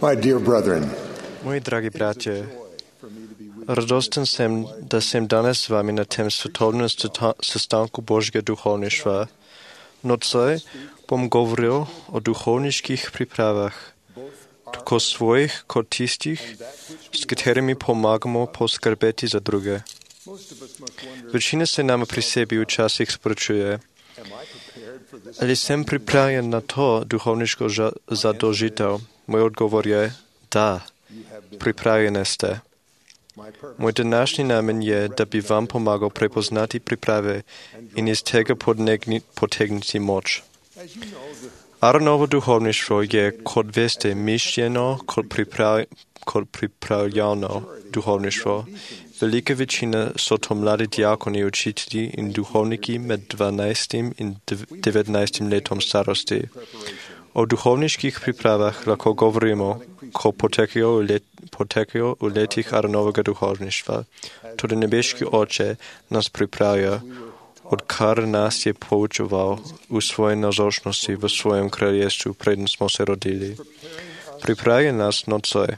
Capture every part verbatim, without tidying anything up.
My dear brethren, Moji dragi bratje, radostan sem, da sem danes s vami na tem svetovnem sestanku Božjega duhovništva. Nocoj bom govoril o duhovniških pripravah, tako svojih kot tistih, s katerimi pomagamo poskrbeti za druge. Večina se nama pri sebi včasih sprašuje, ali sem pripravljen na to duhovniško zadolžitev? Moj odgovor je, da, pripravljeni ste. Moj današnji namen je, da bi vam pomagal prepoznati priprave in iz tega potegniti moč. Aaronovo duhovništvo je, kot veste, mišljeno kot, priprav, kot pripravljeno duhovništvo. Velika večina so to mladi diakoni, učitelji in duhovniki med dvanajstim in devetnajstim letom starosti. O duhovniških pripravah lahko govorimo, ko potekajo v, let, potekajo v letih Aaronovega duhovništva. Tudi nebeški Oče nas pripravlja, odkar nas je poučeval v svoji nazočnosti v svojem kraljestvu, preden smo se rodili. Pripravlja nas nocoj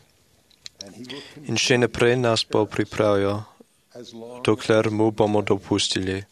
in še naprej nas bo pripravljal, dokler mu bomo dopustili.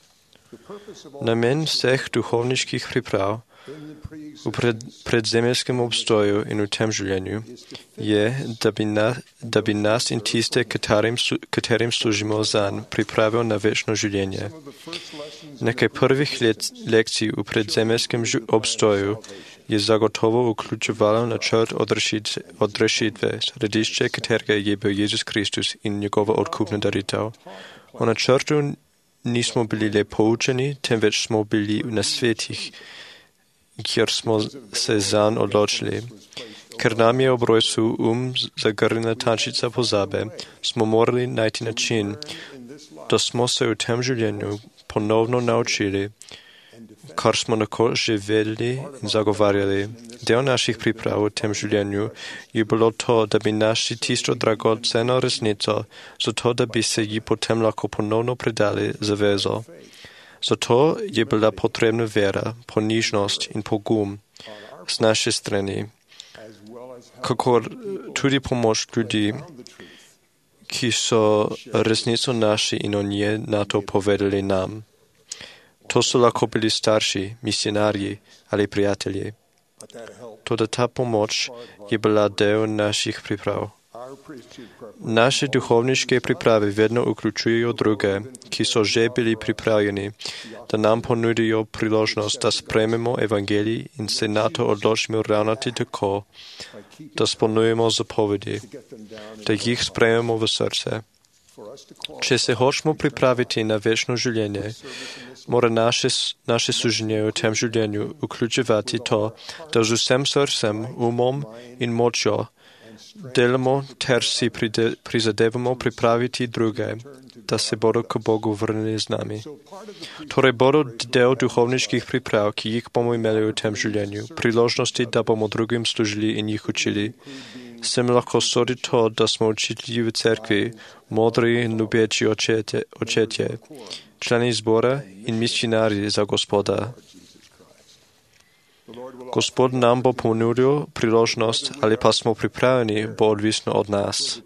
Namen vseh duhovniških priprav v pred, predzemeljskem obstoju in v tem življenju je, da bi, na, da bi nas in tiste, katerim, katerim služimo zanj, pripravil na večno življenje. Nekaj prvih let, lekcij v predzemeljskem obstoju je zagotovo vključevalo načrt odrešitve, odrešitve, središče katerega je bil Jezus Kristus in njegova odkupna daritev. O načrtu nismo bili le poučeni, temveč smo bili na svetih, kjer smo se zanj odločili. Ker nam je ob rojstvu um zagrnjena tančica pozabe, smo morali najti način, da smo se v tem življenju ponovno naučili, kar smo nekoč že vedeli in zagovarjali. Del naših priprav v tem življenju je bilo to, da bi našli tisto dragoceno resnico, zato da bi se ji potem lahko ponovno predali zavezo. Zato je bila potrebna vera, ponižnost in pogum z naše strani, kakor tudi pomoč ljudi, ki so resnico našli in o njej na to povedali nam. To so lahko bili starši, misionarji ali prijatelji. Toda ta pomoč je bila del naših priprav. Naše duhovniške priprave vedno vključujejo druge, ki so že bili pripravljeni, da nam ponudijo priložnost, da sprejmemo evangelij in se na to odločimo ravnati tako, da spolnujemo zapovedi, da jih sprejmemo v srce. Če se hočemo pripraviti na večno življenje, mora naše, naše služenje v tem življenju vključevati to, da z vsem srcem, umom in močjo delamo ter si prizadevamo pripraviti druge, da se bodo k Bogu vrnili z nami. Torej bodo del duhovniških priprav, ki jih bomo imeli v tem življenju, priložnosti, da bomo drugim služili in jih učili. Sem lahko sodi to, da smo učitelji v cerkvi, modri in ljubeči očetje, očetje, člani zbora in misionarji za Gospoda. Gospod nam bo ponudil priložnost, ali pa smo pripravljeni, bo odvisno od nas.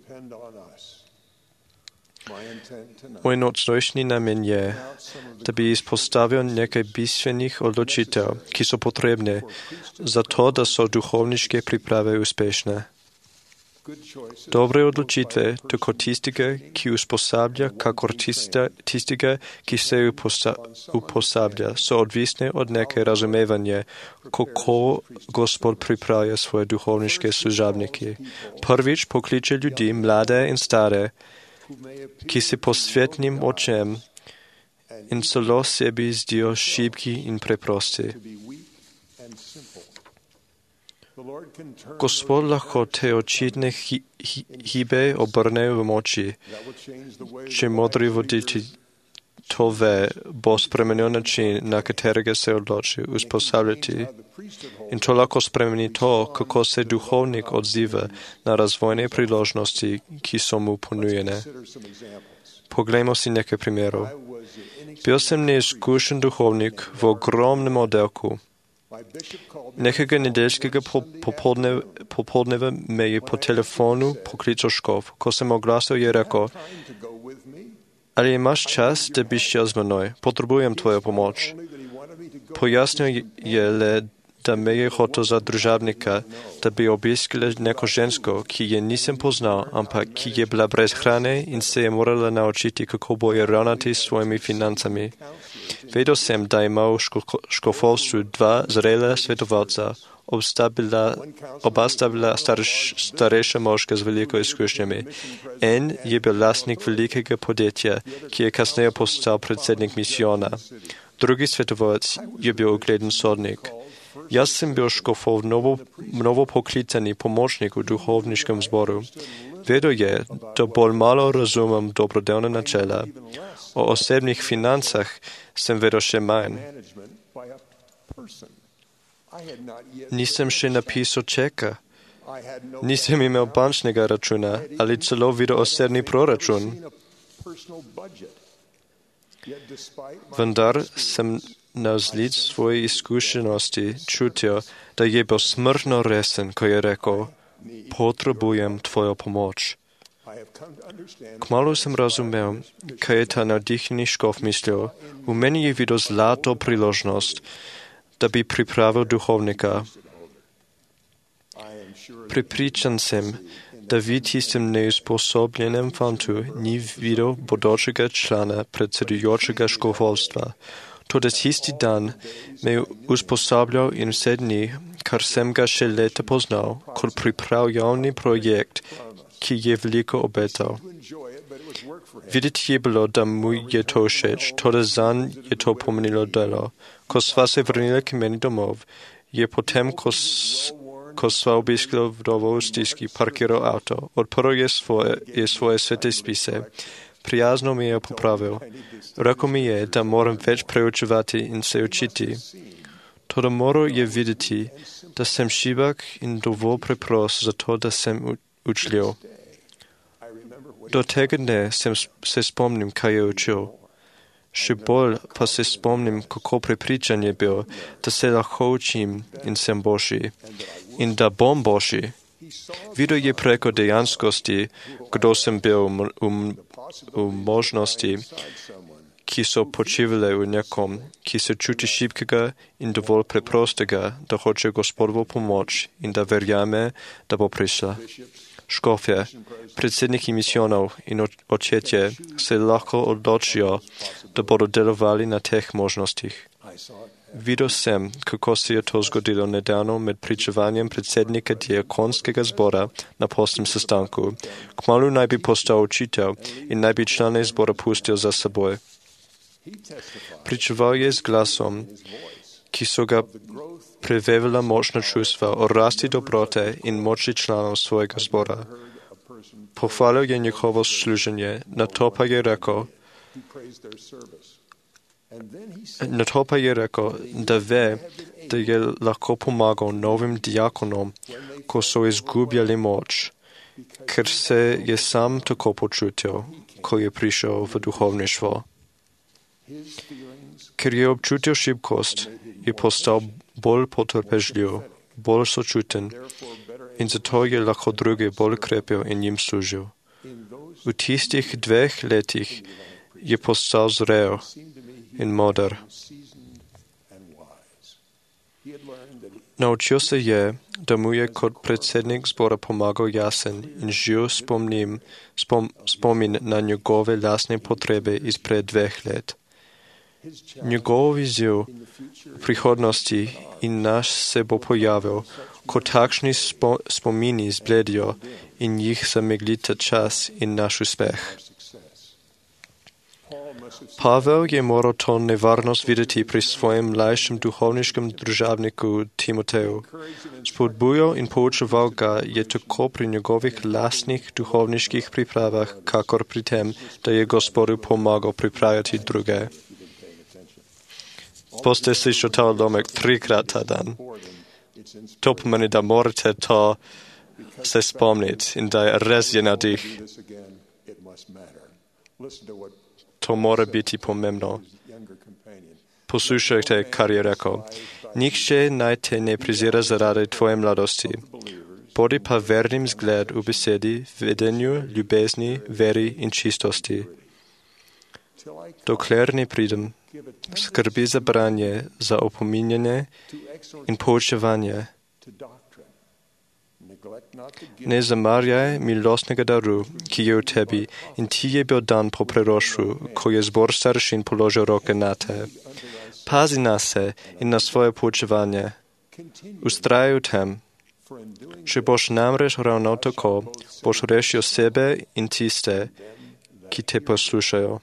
Moj nocojšnji namen je, da bi izpostavil nekaj bistvenih odločitev, ki so potrebne za to, da so duhovniške priprave uspešne. Dobre odločitve, tako tistega, ki usposablja, kakor tistega, ki se uposablja, so odvisne od nekaj razumevanja, kako Gospod pripravlja svoje duhovniške služabnike. Prvič pokliče ljudi, mlade in stare, ki se po svetnim očem in celo sebi zdijo šibki in preprosti. Gospod lahko te očitne hi, hi, hibe obrne v moči. Če modri voditelj to ve, bo spremenil način, na katerega se odloči usposabljati. In to lahko spremeni to, kako se duhovnik odziva na razvojne priložnosti, ki so mu ponujene. Poglejmo si nekaj primerov. Bil sem neizkušen duhovnik v ogromnem oddelku. Некога недельскega поподне, поподнева ме е по телефону покличал Шков. Ко съм огласил и рекол: "Али имаш час да биш шел с мной? Потребуjem твоя помощ." Пояснил je le, da me je hotel za družabnika, da bi obiskala neko žensko, ki je nisem poznal, ampak ki je bila brez hrane in se je morala naučiti, kako boje ravnati s svojimi financami. Vedel sem, da ima v škofovstvu dva zrela svetovalca, oba sta bila starš, starejša moška z veliko izkušnjami. En je bil lastnik velikega podjetja, ki je kasneje postal predsednik misijona. Drugi svetovalec je bil ugleden sodnik. Jaz sem bil Škofov novo, novo poklicani pomočnik v duhovniškem zboru. Vedel je, da bolj malo razumem dobrodelne načela. O osebnih financah sem vedel še manj. Nisem še napisal čeka. Nisem imel bančnega računa ali celo videl osebni proračun. Vendar sem navzlic svoje izkušenosti čutil, da je bil smrtno resen, ko je rekel: "Potrebujem tvojo pomoč." Kmalu sem razumel, kaj je ta navdihnjeni Škof mislil. V meni je videl zlato priložnost, da bi pripravil duhovnika. Prepričan sem, da v tistem neusposobljenem fantu ni videl bodočega člana predsedujočega škofovstva. Toda tisti dan me je usposabljal in vse dni, kar sem ga še leta poznal, kot pripravljalni projekt, ki je veliko obetal. Videti je bilo, da mu je to všeč, toda zanj je to pomenilo delo. Ko sva se vrnila k meni domov, je potem, ko, s, ko sva obiskala vdovo v stiski, parkiral avto, odprl je svoje, je svoje svete spise. Prijazno mi je popravil. Rekel mi je, da moram več preučevati in se učiti. Toda moral je videti, da sem šibak in dovolj preprost za to, da sem učljiv. Do tega dne sem se spomnim, kaj je učil. Še bolj pa se spomnim, kako prepričan je bil, da se lahko učim in sem boljši. In da bom boljši. Videl je preko dejanskosti, kdo sem bil v, v, v možnosti, ki so počivale v nekom, ki se čuti šibkega in dovolj preprostega, da hoče Gospodovo pomoč in da verjame, da bo prišla. Škofje, predsedniki misijonov in očetje se lahko odločijo, da bodo delovali na teh možnostih. Videl sem, kako se je to zgodilo nedavno med pričevanjem predsednika diakonskega zbora na postnem sestanku. Kmalu naj bi postal učitelj in naj bi člane zbora pustil za seboj. Pričeval je z glasom, ki so ga prevevila močna čustva o rasti dobrote in moči članov svojega zbora. Pohvalil je njihovo služenje, na to pa je rekel, na to pa je rekel, da ve, da je lahko pomagal novim diakonom, ko so izgubljali moč, ker se je sam tako počutil, ko je prišel v duhovništvo. Ker je občutil šibkost, je postal bolj potrpežljiv, bolj sočuten in zato je lahko druge bolj krepil in jim služil. V tistih dveh letih je postal zrel in modar. Naučil se je, da mu je kot predsednik zbora pomagal jasen in živ spomnim, spom, spomin na njegove lastne potrebe izpred dveh let. Njegov viziv v prihodnosti in naš se bo pojavil, ko takšni spo, spomini zbledijo in jih zameglita čas in naš uspeh. Pavel je moral to nevarnost videti pri svojem mlajšem duhovniškem družabniku Timoteju. Spodbujal in poučeval ga je tako pri njegovih lastnih duhovniških pripravah, kakor pri tem, da je Gospodu pomagal pripraviti druge. Boste slišali ta odlomek trikrat ta dan. To pomeni, da morate to se spomniti in da je res je navdih. To mora biti pomembno. Poslušajte, kar je rekel. Nikše naj te ne prezira zaradi tvoje mladosti. Bodi pa vernim zgled v besedi, vedenju, ljubezni, veri in čistosti. Dokler ne pridem, skrbi za branje, za opominjanje in poučevanje. Ne zamarjaj milostnega daru, ki je v tebi in ti je bil dan po preroštvu, ko je zbor staršin položil roke na te. Pazi na se in na svoje poučevanje. Ustrajaj v tem. Če boš namreč ravno tako, boš rešil sebe in tiste, ki te poslušajo.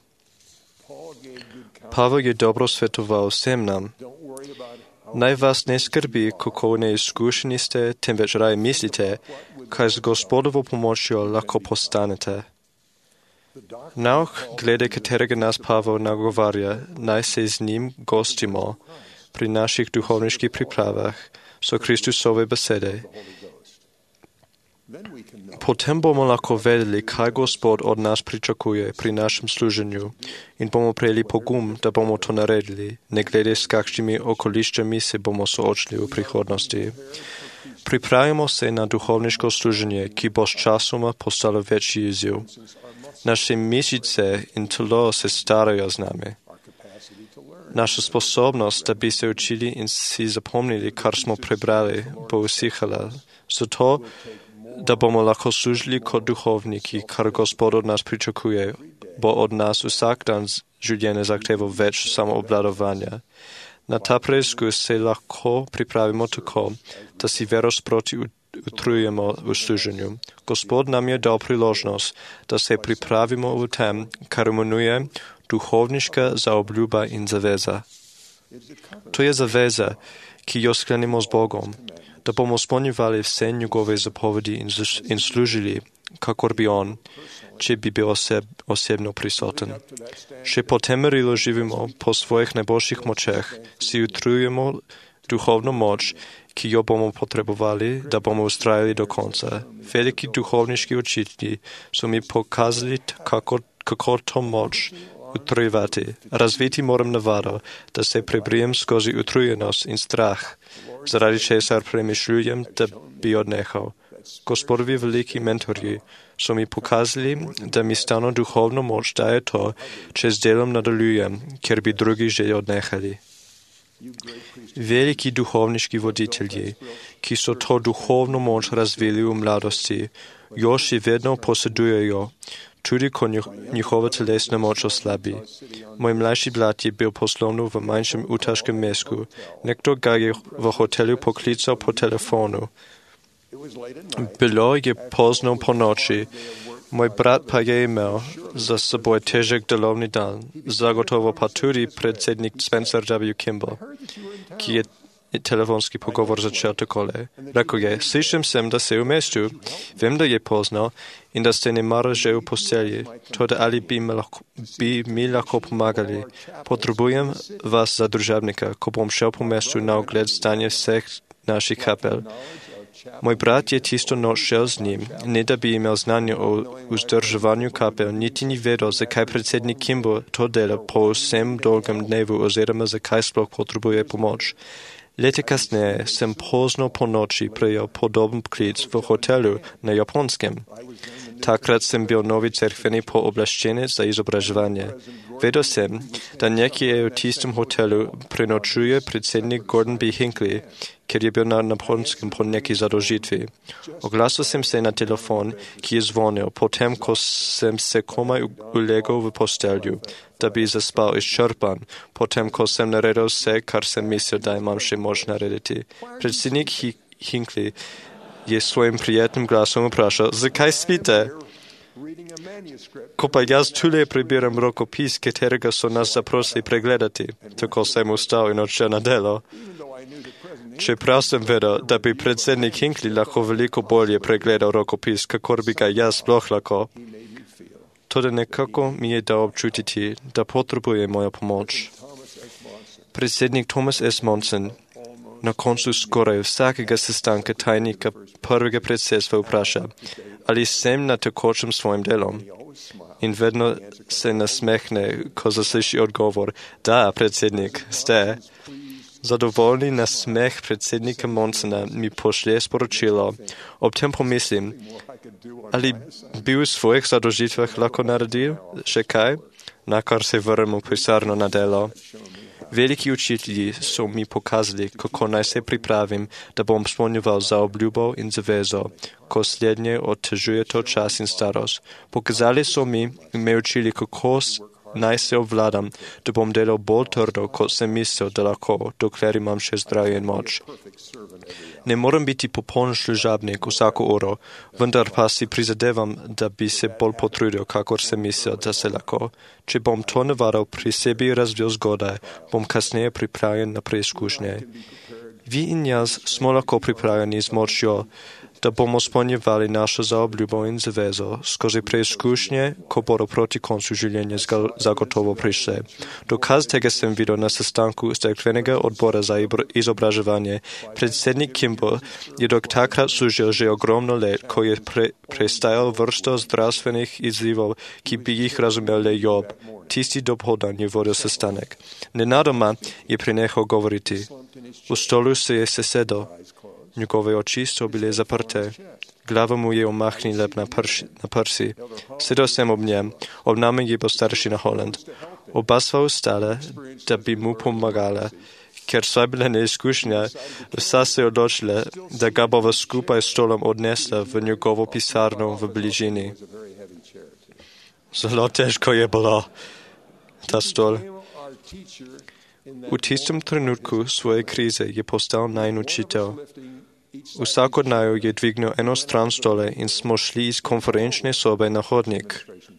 Pavel je dobro svetoval vsem nam. Naj vas ne skrbi, kako neizkušeni ste, temveč raje mislite, kaj z Gospodovo pomočjo lahko postanete. Nauk, glede katerega nas Pavel nagovarja, naj se z njim gostimo pri naših duhovniških pripravah, so Kristusove besede. Potem bomo lahko vedeli, kaj Gospod od nas pričakuje pri našem služenju in bomo prejeli pogum, da bomo to naredili, ne glede s kakšnimi okoliščami se bomo soočili v prihodnosti. Pripravimo se na duhovniško služenje, ki bo s časoma postalo večji izziv. Naše mišice in telo se starajo z nami. Naša sposobnost, da bi se učili in si zapomnili, kar smo prebrali, bo usihala. Zato, da bomo lahko služili kot duhovniki, kar Gospod od nas pričakuje, bo od nas vsak dan življenje zahteval več samoobvladovanja. Na ta preizkus se lahko pripravimo tako, da si vero sproti utrujemo v služenju. Gospod nam je dal priložnost, da se pripravimo v tem, kar imenuje duhovniška zaobljuba in zaveza. To je zaveza, ki jo sklenimo z Bogom, da bomo spolnjevali vse njegove zapovedi in, in služili, kakor bi on, če bi bil oseb, osebno prisoten. Še po tem merilu živimo po svojih najboljših močeh, si utrujemo duhovno moč, ki jo bomo potrebovali, da bomo ustrajali do konca. Veliki duhovniški učitelji so mi pokazali, kako, kako to moč utrujevati. Razviti moram navado, da se prebrijem skozi utrujenost in strah, zaradi česar premišljujem, da bi odnehal. Gospodovi veliki mentorji so mi pokazali, da mi stalno duhovno moč daje to, če z delom nadaljujem, ker bi drugi že odnehali. Veliki duhovniški voditelji, ki so to duhovno moč razvili v mladosti, jo še vedno posedujejo, tudi ko njihova telesna moč oslabi. Moj mlajši brat je bil poslovno v manjšem utaškem mestu. Nekdo ga je v hotelu poklical po telefonu. Bilo je pozno po noči. Moj brat pa je imel za seboj težek delovni dan, zagotovo pa tudi predsednik Spencer W. Kimball, ki je telefonski pogovor začel takole. Rekl je, slišim sem, da se v mestu, vem, da je pozno in da ste nemara že v postelji, tudi ali bi mi, lahko, bi mi lahko pomagali. Potrebujem vas za družabnika, ko bom šel po mestu na ogled stanja vseh naših kapel. Moj brat je tisto noč šel z njim, ne da bi imel znanje o vzdrževanju kapel, niti ni vedel, zakaj predsednik Kimball to dela po vsem dolgem dnevu oziroma zakaj sploh potrebuje pomoč. Leta kasneje sem pozno po noči prejel podoben klic v hotelu na Japonskem. Takrat sem bil novi cerkveni pooblaščenec za izobraževanje. Vedel sem, da nekje v tistem hotelu prenočuje predsednik Gordon B. Hinckley, ker je bil na Japonskem po neki zadolžitvi. Oglasil sem se na telefon, ki je zvonil, potem, ko sem se komaj ulegel v postelju, da bi zaspal izčrpan, potem, ko sem naredil vse, kar sem mislil, da imam še moč narediti. Predsednik Hinckley je svojim prijetnim glasom vprašal, zakaj spite? Ko pa jaz tule prebiram rokopis, katerega so nas zaprosili pregledati, tako sem ustal in odšel na delo. Čeprav sem vedel, da bi predsednik Hinckley lahko veliko bolje pregledal rokopis, kakor bi ga jaz sploh lahko. Toda nekako mi je dal občutiti, da potrebuje mojo pomoč. Predsednik Thomas S. Monson na koncu skoraj vsakega sestanka tajnika prvega predsedstva vpraša, ali sem na tekočem svojim delom. In vedno se nasmehne, ko zasliši odgovor, da, predsednik, ste. Zadovoljni na smeh predsednika Monsona mi pošlje sporočilo. Ob tem pomislim, ali bi v svojih zadožitvah lahko naredil še kaj, na kar se vrnem v pisarno na delo. Veliki učitelji so mi pokazali, kako naj se pripravim, da bom spolnjeval za obljubo in zavezo, ko slednje otežuje to čas in starost. Pokazali so mi in me učili, kako naj se obvladam, da bom delal bolj trdo, kot sem mislil, da lahko, dokler imam še zdravje in moč. Ne morem biti popoln služabnik vsako uro, vendar pa si prizadevam, da bi se bolj potrudil, kakor sem mislil, da se lahko. Če bom to navado pri sebi razvil zgodaj, bom kasneje pripravljen na preizkušnje. Vi in jaz smo lahko pripravljeni z močjo, da bomo spolnjevali našo zaobljubo in zavezo skozi preizkušnje, ko bodo proti koncu življenja zagotovo prišle. Dokaz tega sem videl na sestanku steklenega odbora za izobraževanje. Predsednik Kimball je do takrat služil že ogromno let, ko je pre, prestajal vrsto zdravstvenih izzivov, ki bi jih razumel le Job. Tisti dopoldan je vodil sestanek. Nenadoma je prenehal govoriti. V stolu se je sesedel. Njegove oči so bile zaprte. Glava mu je omahnila na, prši, na prsi. Sedel sem ob njem. Ob nami je bil staršina Holland. Oba sva ustala, da bi mu pomagala. Ker sva bila neizkušnja, vsa se je odločila, da ga bova skupaj s stolom odnesla v njegovo pisarno v bližini. Zelo težko je bilo ta stol. V tistem trenutku svoje krize je postal najin učitelj. Vsak od naju je dvignil eno stran stole in smo šli iz konferenčne sobe na hodnik.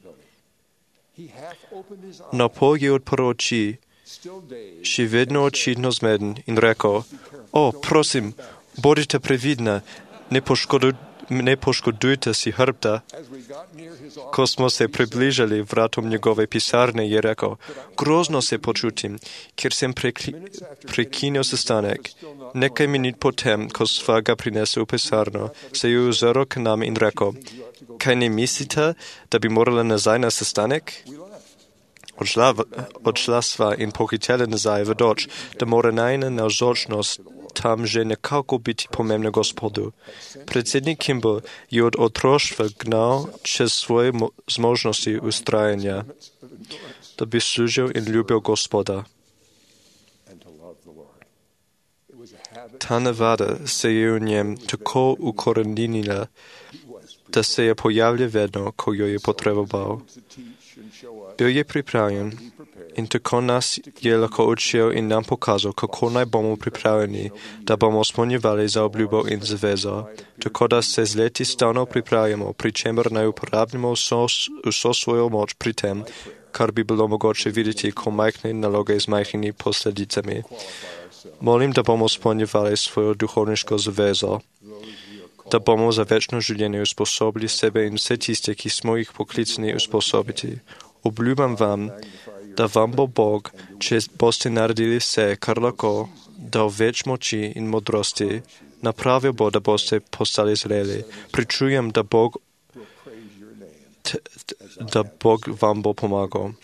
Na pol je odprl oči, še vedno očitno zmeden, in rekel, o, prosim, bodite previdna, ne poškodujte. Ne poškodujte si hrbta. Ko smo se približali vratom njegove pisarne, je rekel, grozno se počutim, ker sem prekli, prekinil sestanek. Nekaj minut potem, ko sva ga prinesli v pisarno, se je ozrl k nam in rekel, kaj ne mislite, da bi morala nazaj na sestanek? Odšla, odšla sva in pohitela nazaj vedoč, da mora najina navzočnost tam že nekako biti pomembna Gospodu. Predsednik Kimball je od otroštva gnal čez svoje mo- zmožnosti ustrajanja, da bi služil in ljubil Gospoda. Ta navada se je v njem tako ukorenila, da se je pojavljal vedno, ko jo je potreboval. Bil je pripravljen in tako nas je lahko učil in nam pokazal, kako naj bomo pripravljeni, da bomo spolnjevali za obljubo in zavezo, tako da se z leti stalno pripravljamo, pri čemer naj uporabljamo vso, vso svojo moč pri tem, kar bi bilo mogoče videti kot majhne naloge z majhnimi posledicami. Molim, da bomo spolnjevali svojo duhovniško zavezo, da bomo za večno življenje usposobili sebe in vse tiste, ki smo jih poklicani usposobiti. Obljubam vam, da vam bo Bog, če boste naredili vse, kar lahko, dal več moči in modrosti. Napravil bo, da boste postali zreli. Pričujem, da Bog, t, t, da Bog vam bo pomagal.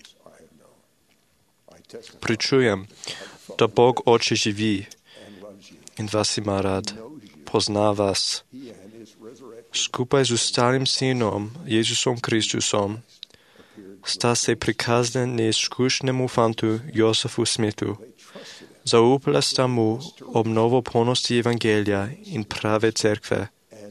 Pričujem, da Bog Oče živi in vas ima rad, pozna vas. Skupaj z ostalim sinom, Jezusom Kristusom, sta se prikazala neizkušnemu fantu Josefu Smithu. Zaupala sta mu obnovo polnosti evangelija in prave cerkve.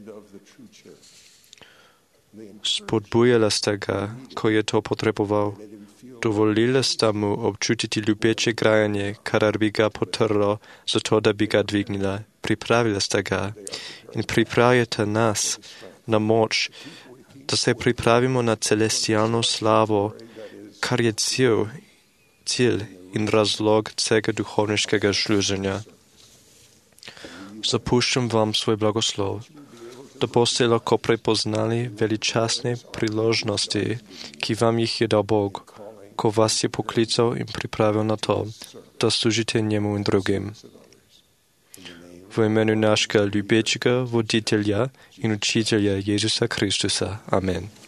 Spodbujala sta ga, ko je to potreboval. Dovolila sta mu občutiti ljubeče grajanje, kar bi ga potrlo, zato da bi ga dvignila. Pripravila sta ga in pripravljata nas na moč, da se pripravimo na celestialno slavo, kar je cilj, cilj in razlog vsega duhovniškega služenja. Zapuščam vam svoj blagoslov, da boste lahko prepoznali veličastne priložnosti, ki vam jih je dal Bog, ko vas je poklical in pripravil na to, da služite njemu in drugim. V imenu našega ljubečega voditelja in učitelja Jezusa Kristusa. Amen.